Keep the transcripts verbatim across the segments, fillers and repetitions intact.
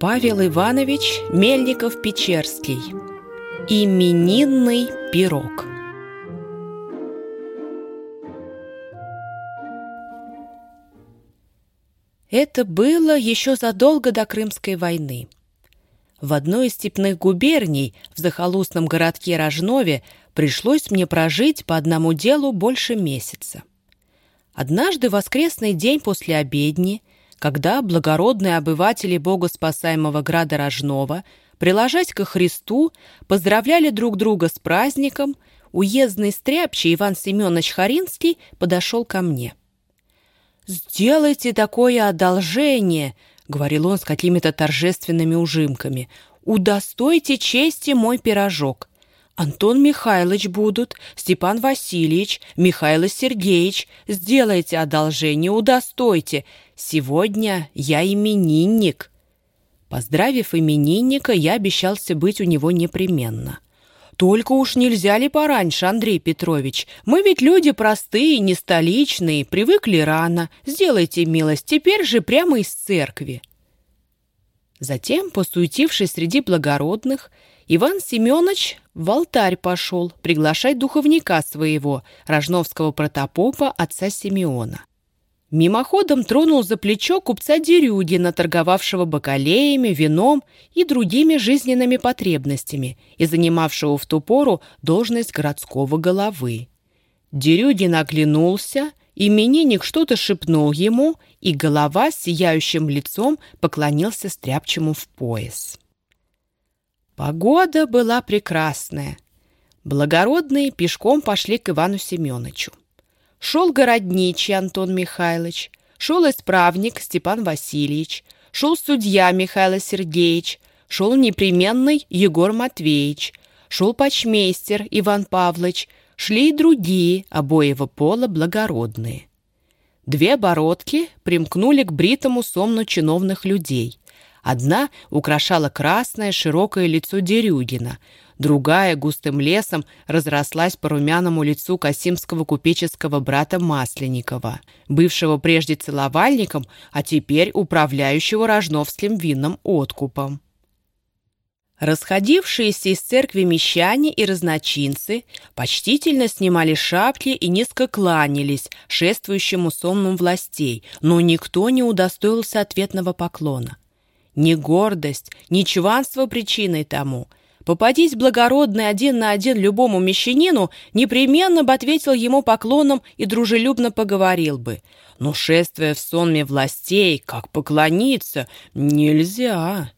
Павел Иванович Мельников-Печерский. Именинный пирог. Это было еще задолго до Крымской войны. В одной из степных губерний, в захолустном городке Рожнове, пришлось мне прожить по одному делу больше месяца. Однажды в воскресный день после обедни, когда благородные обыватели богоспасаемого града Рожнова, приложась ко Христу, поздравляли друг друга с праздником, уездный стряпчий Иван Семенович Харинский подошел ко мне. «Сделайте такое одолжение», — говорил он с какими-то торжественными ужимками, «удостойте чести мой пирожок. Антон Михайлович будут, Степан Васильевич, Михаил Сергеевич, сделайте одолжение, удостойте. Сегодня я именинник». Поздравив именинника, я обещался быть у него непременно. «Только уж нельзя ли пораньше, Андрей Петрович? Мы ведь люди простые, не столичные, привыкли рано. Сделайте милость, теперь же прямо из церкви». Затем, посуетившись среди благородных, Иван Семенович в алтарь пошел приглашать духовника своего, рожновского протопопа отца Симеона. Мимоходом тронул за плечо купца Дерюгина, торговавшего бакалеями, вином и другими жизненными потребностями и занимавшего в ту пору должность городского головы. Дерюгин оглянулся, именинник что-то шепнул ему, и голова с сияющим лицом поклонился стряпчему в пояс. Погода была прекрасная. Благородные пешком пошли к Ивану Семеновичу. Шел городничий Антон Михайлович, шел исправник Степан Васильевич, шел судья Михаил Сергеевич, шел непременный Егор Матвеевич, шел почмейстер Иван Павлович, шли и другие обоего пола благородные. Две бородки примкнули к бритому сомну чиновных людей. Одна украшала красное широкое лицо Дерюгина, другая густым лесом разрослась по румяному лицу касимского купеческого брата Масленникова, бывшего прежде целовальником, а теперь управляющего рожновским винным откупом. Расходившиеся из церкви мещане и разночинцы почтительно снимали шапки и низко кланялись шествующему сонму властей, но никто не удостоился ответного поклона. Ни гордость, ни чванство причиной тому. Попадись благородный один на один любому мещанину, непременно бы ответил ему поклоном и дружелюбно поговорил бы. Но, шествуя в сонме властей, как поклониться, нельзя.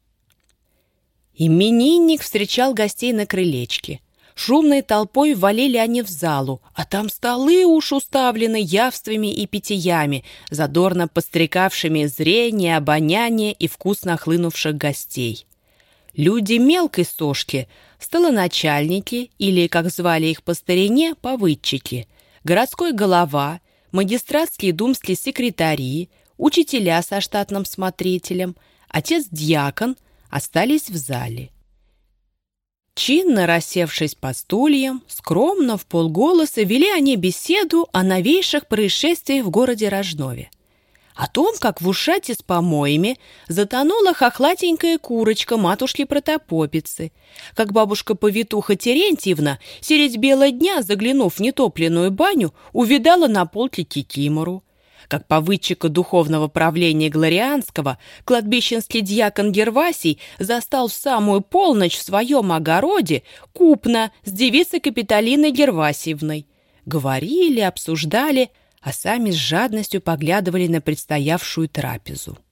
Именинник встречал гостей на крылечке. Шумной толпой валили они в залу, а там столы уж уставлены явствами и питьями, задорно подстрекавшими зрение, обоняние и вкус нахлынувших гостей. Люди мелкой сошки, столоначальники или, как звали их по старине, повыдчики, городской голова, магистратские думские секретари, учителя со штатным смотрителем, отец-дьякон остались в зале. Чинно рассевшись по стульям, скромно вполголоса вели они беседу о новейших происшествиях в городе Рожнове. О том, как в ушате с помоями затонула хохлатенькая курочка матушки-протопопицы, как бабушка-повитуха Терентьевна средь бела дня, заглянув в нетопленную баню, увидала на полке кикимору, как повыдчика духовного правления Глорианского кладбищенский дьякон Гервасий застал в самую полночь в своем огороде купна с девицей Капитолиной Гервасьевной. Говорили, обсуждали, а сами с жадностью поглядывали на предстоявшую трапезу.